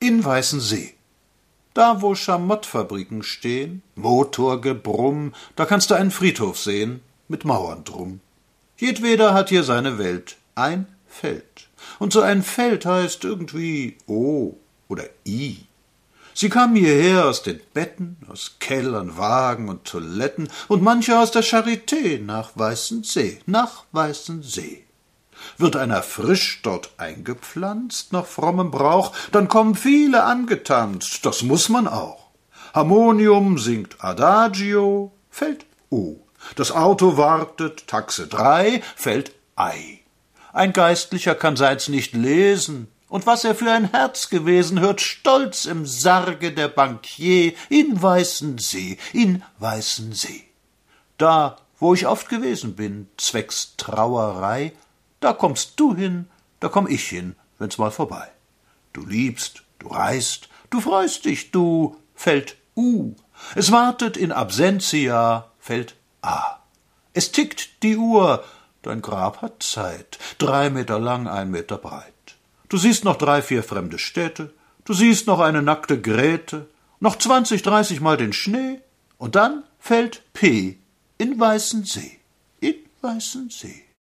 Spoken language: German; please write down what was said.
in Weißensee. Da, wo Schamottfabriken stehen, Motorgebrumm, da kannst du einen Friedhof sehen, mit Mauern drum. Jedweder hat hier seine Welt, ein Feld. Und so ein Feld heißt irgendwie O oder I. Sie kamen hierher aus den Betten, aus Kellern, Wagen und Toiletten und manche aus der Charité nach Weißensee, nach Weißensee. Wird einer frisch dort eingepflanzt, nach frommem Brauch, dann kommen viele angetanzt, das muß man auch. Harmonium singt Adagio, fällt O. Das Auto wartet, Taxe 3, fällt Ei. Ein Geistlicher kann seins nicht lesen, und was er für ein Herz gewesen, hört stolz im Sarge der Bankier in Weißensee, in Weißensee. Da, wo ich oft gewesen bin, zwecks Trauerei, da kommst du hin, da komm ich hin, wenn's mal vorbei. Du liebst, du reist, du freust dich, du, fällt U. Es wartet in Absentia, fällt A. Es tickt die Uhr, dein Grab hat Zeit, 3 Meter lang, 1 Meter breit. Du siehst noch 3, 4 fremde Städte, du siehst noch eine nackte Grete, noch 20, 30 Mal den Schnee, und dann fällt P in Weißensee, in Weißensee.